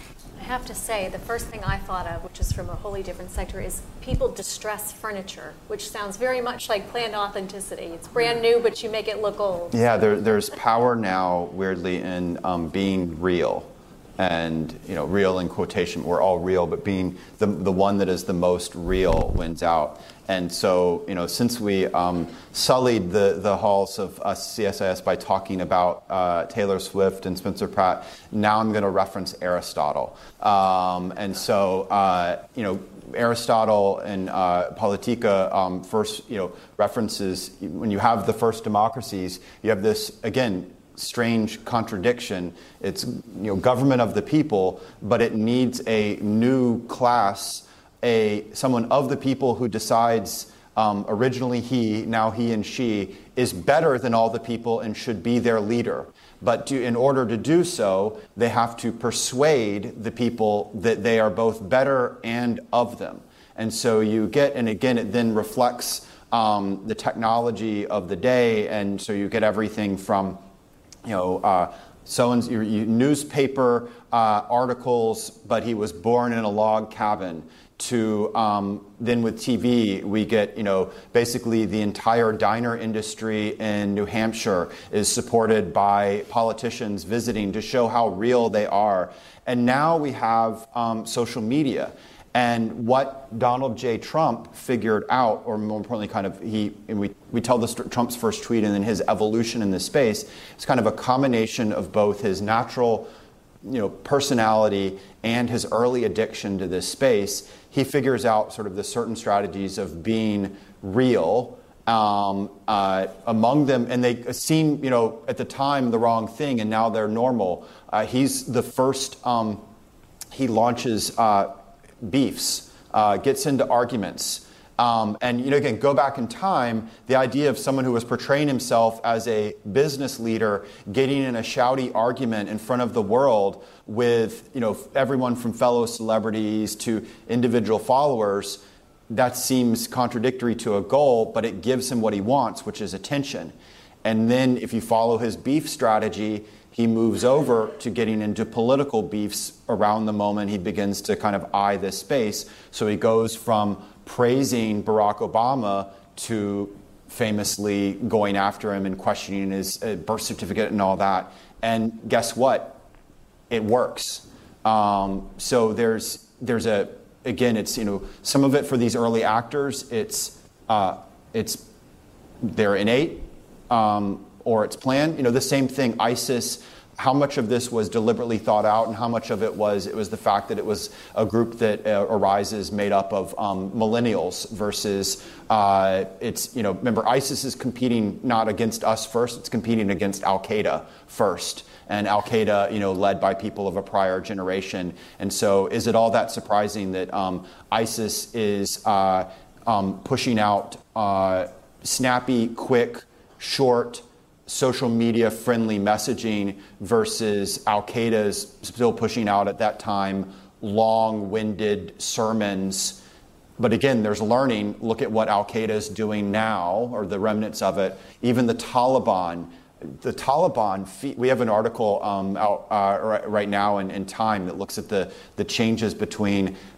S1: I have to say, the first thing I thought of, which is from a wholly different sector, is people distress furniture, which sounds very much like planned authenticity. It's brand new, but you make it look old.
S2: Yeah, there, there's power now, weirdly, in um, being real. And, you know, real in quotation, we're all real, but being the, the one that is the most real wins out. And so, you know, since we um, sullied the, the halls of us C S I S by talking about uh, Taylor Swift and Spencer Pratt, now I'm going to reference Aristotle. Um, and so, uh, you know, Aristotle and uh, Politica um, first, you know, references, when you have the first democracies, you have this, again, strange contradiction. It's, you know, government of the people, but it needs a new class, a someone of the people who decides um, originally he, now he and she is better than all the people and should be their leader. But to, in order to do so, they have to persuade the people that they are both better and of them. And so you get, and again, it then reflects um, the technology of the day, and so you get everything from You know, uh, so and you, you, newspaper uh, articles, but he was born in a log cabin. To um, then with T V, we get, you know, basically the entire diner industry in New Hampshire is supported by politicians visiting to show how real they are. And now we have um, social media. And what Donald J. Trump figured out, or more importantly, kind of he, and we, we tell this Trump's first tweet and then his evolution in this space, it's kind of a combination of both his natural, you know, personality and his early addiction to this space. He figures out sort of the certain strategies of being real um, uh, among them, and they seem, you know, at the time the wrong thing, and now they're normal. Uh, he's the first. Um, he launches. Uh, beefs, uh, gets into arguments. Um, and, you know, again, go back in time, the idea of someone who was portraying himself as a business leader getting in a shouty argument in front of the world with, you know, everyone from fellow celebrities to individual followers, that seems contradictory to a goal, but it gives him what he wants, which is attention. And then if you follow his beef strategy, he moves over to getting into political beefs around the moment he begins to kind of eye this space. So he goes from praising Barack Obama to famously going after him and questioning his birth certificate and all that. And guess what? It works. Um, so there's there's a again, it's, you know, some of it for these early actors, it's uh, it's they're innate. Um, or it's planned. You know, the same thing, ISIS, how much of this was deliberately thought out and how much of it was, it was the fact that it was a group that uh, arises made up of um, millennials versus uh, it's, you know, remember ISIS is competing not against us first, it's competing against Al-Qaeda first. And Al-Qaeda, you know, led by people of a prior generation. And so is it all that surprising that um, ISIS is uh, um, pushing out uh, snappy, quick, short, social media friendly messaging versus Al-Qaeda's still pushing out at that time long-winded sermons. But again, there's learning. Look at what Al-Qaeda is doing now, or the remnants of it. Even the Taliban. The Taliban, we have an article um, out uh, right now in, in Time that looks at the, the changes between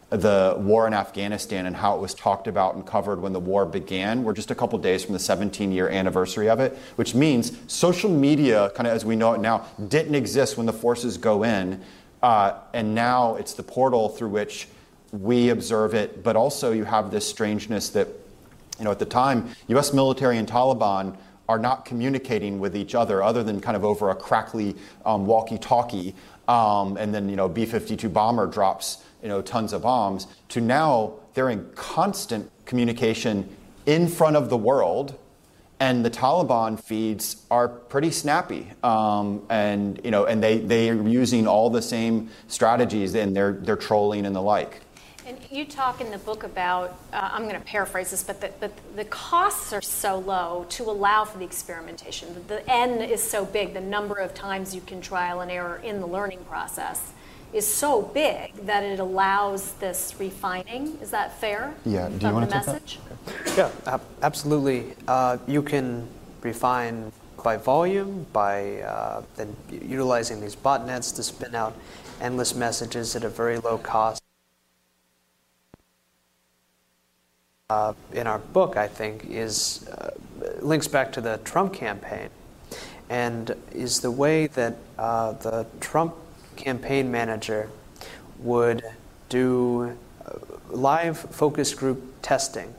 S2: the war in Afghanistan and how it was talked about and covered when the war began. We're just a couple days from the seventeen-year anniversary of it, which means social media, kind of as we know it now, didn't exist when the forces go in, uh, and now it's the portal through which we observe it. But also you have this strangeness that, you know, at the time, U S military and Taliban are not communicating with each other other than kind of over a crackly um, walkie-talkie, um, and then, you know, B fifty-two bomber drops, you know, tons of bombs, to now they're in constant communication in front of the world, and the Taliban feeds are pretty snappy, um, and you know, and they they are using all the same strategies, and they're they're trolling and the like.
S1: And you talk in the book about, uh, I'm going to paraphrase this, but the, but the costs are so low to allow for the experimentation. The, the N is so big, the number of times you can trial and error in the learning process is so big that it allows this refining. Is that fair?
S2: Yeah. Do you want to take
S1: message?
S2: that?
S3: Yeah, ab- absolutely. Uh, you can refine by volume, by uh, then utilizing these botnets to spin out endless messages at a very low cost. Uh, in our book, I think, is uh, links back to the Trump campaign, and is the way that uh, the Trump campaign manager would do live focus group testing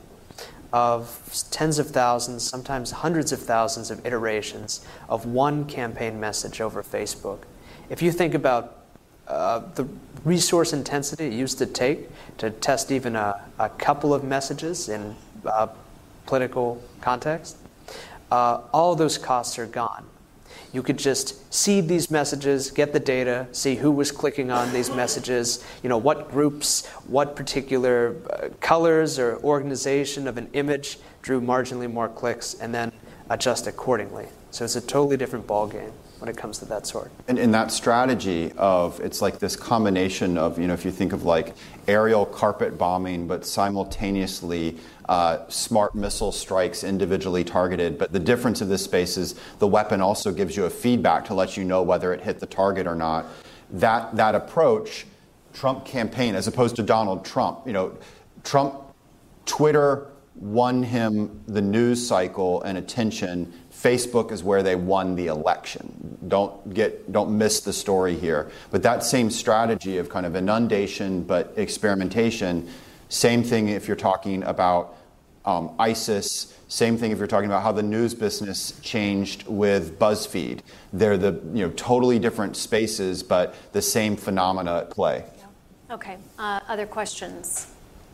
S3: of tens of thousands, sometimes hundreds of thousands of iterations of one campaign message over Facebook. If you think about uh, the resource intensity it used to take to test even a, a couple of messages in uh, political context, uh, all those costs are gone. You could just seed these messages, get the data, see who was clicking on these messages, you know, what groups, what particular uh, colors or organization of an image drew marginally more clicks, and then adjust accordingly. So it's a totally different ballgame when it comes to that sort.
S2: And in that strategy of, it's like this combination of, you know, if you think of like aerial carpet bombing, but simultaneously uh, smart missile strikes individually targeted. But the difference of this space is the weapon also gives you a feedback to let you know whether it hit the target or not. That that approach, Trump campaign, as opposed to Donald Trump, you know, Trump, Twitter won him the news cycle and attention. Facebook is where they won the election. Don't get, don't miss the story here. But that same strategy of kind of inundation but experimentation, same thing if you're talking about um, ISIS, same thing if you're talking about how the news business changed with BuzzFeed. They're the you know totally different spaces, but the same phenomena at play.
S1: Yeah. Okay. Uh, other questions?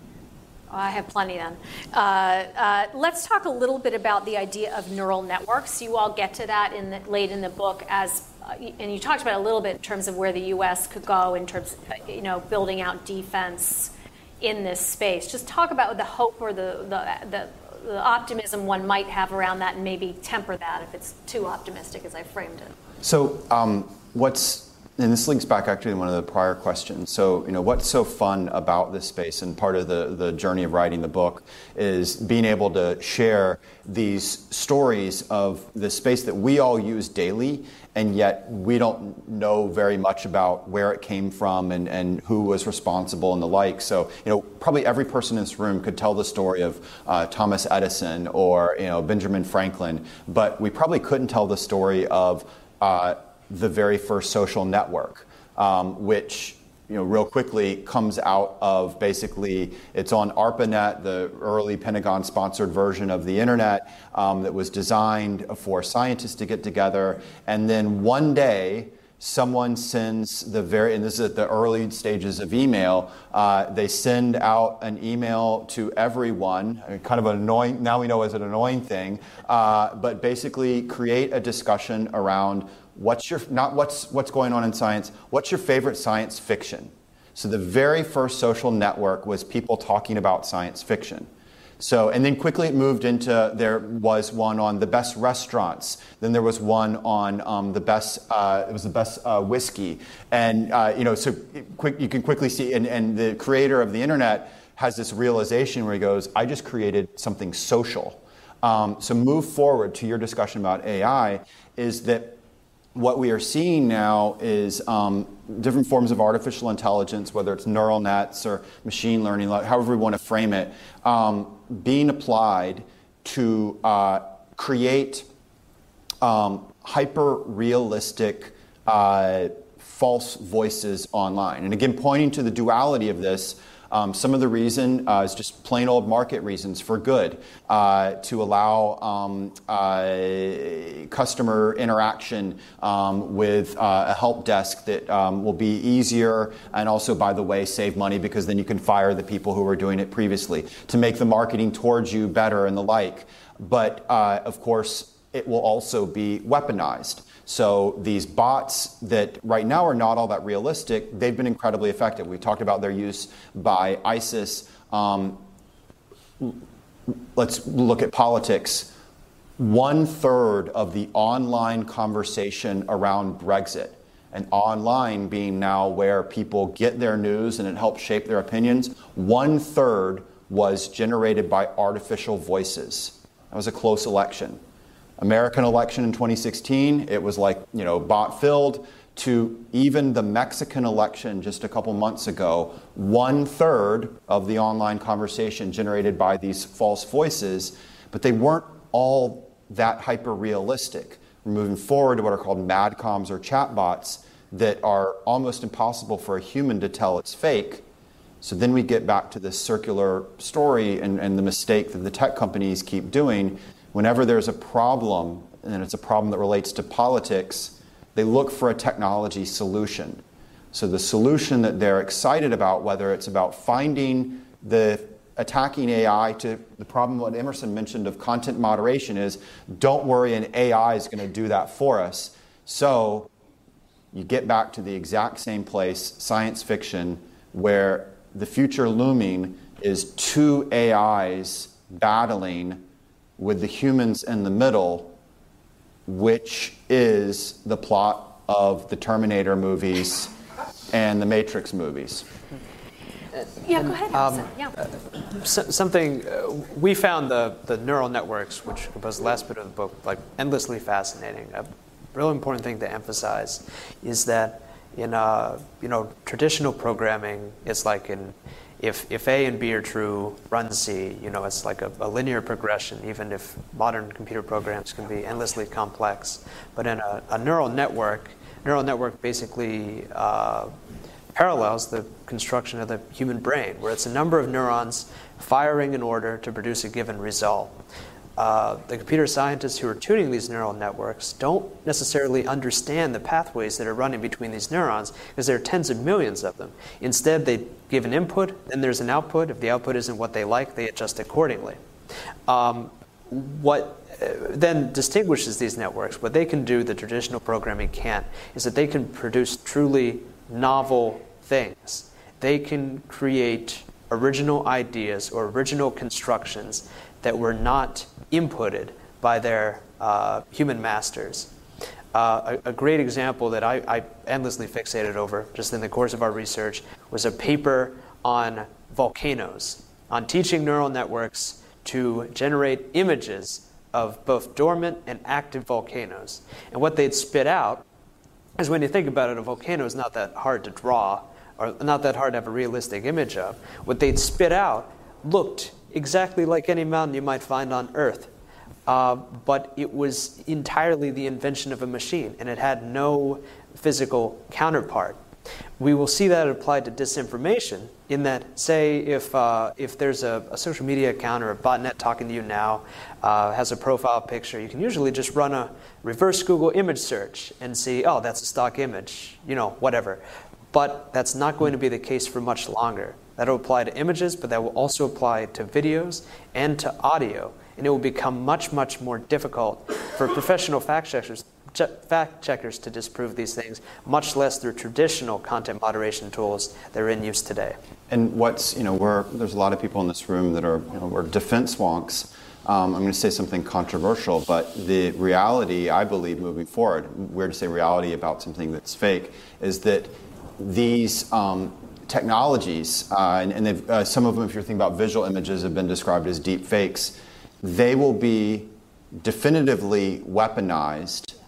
S1: Oh, I have plenty then. Uh, uh, let's talk a little bit about the idea of neural networks. You all get to that in the, late in the book, as uh, and you talked about it a little bit in terms of where the U S could go in terms of, you know, building out defense in this space. Just talk about the hope or the the, the the optimism one might have around that, and maybe temper that if it's too optimistic as I framed it.
S2: So um, what's And this links back actually to one of the prior questions. So, you know, what's so fun about this space, and part of the, the journey of writing the book, is being able to share these stories of the space that we all use daily, and yet we don't know very much about where it came from and, and who was responsible and the like. So, you know, probably every person in this room could tell the story of uh, Thomas Edison or, you know, Benjamin Franklin, but we probably couldn't tell the story of uh, the very first social network, um, which, you know, real quickly comes out of basically, it's on ARPANET, the early Pentagon-sponsored version of the internet um, that was designed for scientists to get together. And then one day, someone sends the very, and this is at the early stages of email, uh, they send out an email to everyone, kind of an annoying, now we know it's an annoying thing, uh, but basically create a discussion around what's your, not what's what's going on in science, what's your favorite science fiction? So the very first social network was people talking about science fiction. So, and then quickly it moved into, there was one on the best restaurants. Then there was one on um, the best, uh, it was the best uh, whiskey. And, uh, you know, so quick, you can quickly see, and, and the creator of the internet has this realization where he goes, I just created something social. Um, so move forward to your discussion about A I is that what we are seeing now is um, different forms of artificial intelligence, whether it's neural nets or machine learning, however we want to frame it, um, being applied to uh, create um, hyper-realistic uh, false voices online. And again, pointing to the duality of this, Um, some of the reason uh, is just plain old market reasons for good, uh, to allow um, uh, customer interaction um, with uh, a help desk that um, will be easier and also, by the way, save money because then you can fire the people who were doing it previously, to make the marketing towards you better and the like. But uh, of course, it will also be weaponized. So these bots that right now are not all that realistic, they've been incredibly effective. We talked about their use by ISIS. Um, let's look at politics. One third of the online conversation around Brexit, and online being now where people get their news and it helps shape their opinions, one third was generated by artificial voices. That was a close election. American election in twenty sixteen, it was like, you know, bot filled, to even the Mexican election just a couple months ago, one third of the online conversation generated by these false voices, but they weren't all that hyper realistic. We're moving forward to what are called madcoms or chatbots that are almost impossible for a human to tell it's fake. So then we get back to this circular story and, and the mistake that the tech companies keep doing. Whenever there's a problem, and it's a problem that relates to politics, they look for a technology solution. So the solution that they're excited about, whether it's about finding the attacking A I to the problem what Emerson mentioned of content moderation is, don't worry, an A I is going to do that for us. So you get back to the exact same place, science fiction, where the future looming is two A Is battling with the humans in the middle, which is the plot of the Terminator movies and the Matrix movies.
S1: Yeah, go ahead.
S3: Um,
S1: yeah.
S3: uh, so, something uh, we found the the neural networks, which compose the last bit of the book, like endlessly fascinating. A real important thing to emphasize is that in uh, you know traditional programming, it's like in If, if A and B are true, run C. You know, it's like a, a linear progression, even if modern computer programs can be endlessly complex. But in a, a neural network, neural network basically uh, parallels the construction of the human brain, where it's a number of neurons firing in order to produce a given result. Uh, the computer scientists who are tuning these neural networks don't necessarily understand the pathways that are running between these neurons because there are tens of millions of them. Instead, they give an input, then there's an output. If the output isn't what they like, they adjust accordingly. Um, what uh, then distinguishes these networks, what they can do that traditional programming can't, is that they can produce truly novel things. They can create original ideas or original constructions that were not inputted by their uh, human masters. Uh, a, a great example that I, I endlessly fixated over just in the course of our research was a paper on volcanoes, on teaching neural networks to generate images of both dormant and active volcanoes. And what they'd spit out is, when you think about it, a volcano is not that hard to draw, or not that hard to have a realistic image of. What they'd spit out looked exactly like any mountain you might find on Earth. Uh, but it was entirely the invention of a machine, and it had no physical counterpart. We will see that applied to disinformation in that, say, if uh, if there's a, a social media account or a botnet talking to you now, uh, has a profile picture, you can usually just run a reverse Google image search and see, oh, that's a stock image, you know, whatever. But that's not going to be the case for much longer. That will apply to images, but that will also apply to videos and to audio. And it will become much, much more difficult for professional fact checkers, fact checkers to disprove these things, much less through traditional content moderation tools that are in use today.
S2: And what's, you know, we're, there's a lot of people in this room that are, you know, we're defense wonks. Um, I'm going to say something controversial, but the reality, I believe, moving forward, weird to say reality about something that's fake, is that these um, technologies, uh, and, and they've, uh, some of them, if you're thinking about visual images, have been described as deep fakes. They will be definitively weaponized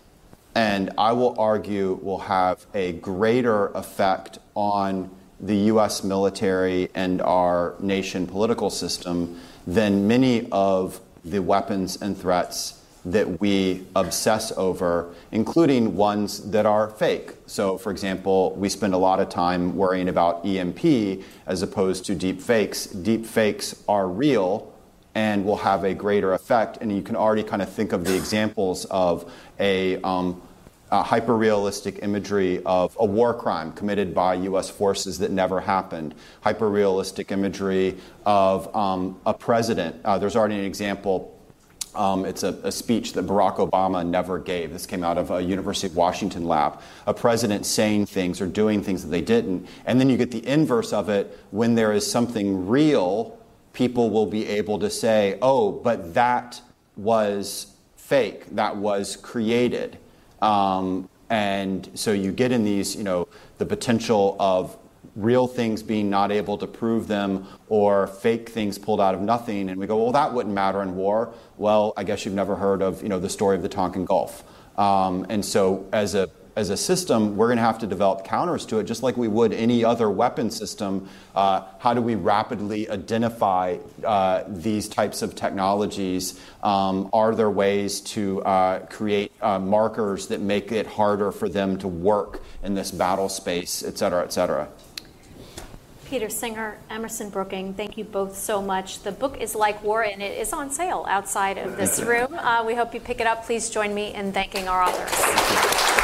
S2: and I will argue will have a greater effect on the U S military and our nation political system than many of the weapons and threats that we obsess over, including ones that are fake. So, for example, we spend a lot of time worrying about E M P as opposed to deep fakes. Deep fakes are real and will have a greater effect, and you can already kind of think of the examples of a um, Uh, hyper-realistic imagery of a war crime committed by U S forces that never happened. Hyper-realistic imagery of um, a president. Uh, there's already an example. Um, it's a, a speech that Barack Obama never gave. This came out of a University of Washington lab. A president saying things or doing things that they didn't. And then you get the inverse of it. When there is something real, people will be able to say, oh, but that was fake. That was created. Um, and so you get in these, you know, the potential of real things being not able to prove them or fake things pulled out of nothing. And we go, well, that wouldn't matter in war. Well, I guess you've never heard of, you know, the story of the Tonkin Gulf. Um, and so as a as a system, we're going to have to develop counters to it, just like we would any other weapon system. Uh, how do we rapidly identify uh, these types of technologies? Um, are there ways to uh, create uh, markers that make it harder for them to work in this battle space, et cetera, et cetera?
S1: Peter Singer, Emerson Brooking, thank you both so much. The book is Like War, and it is on sale outside of this room. Uh, we hope you pick it up. Please join me in thanking our authors.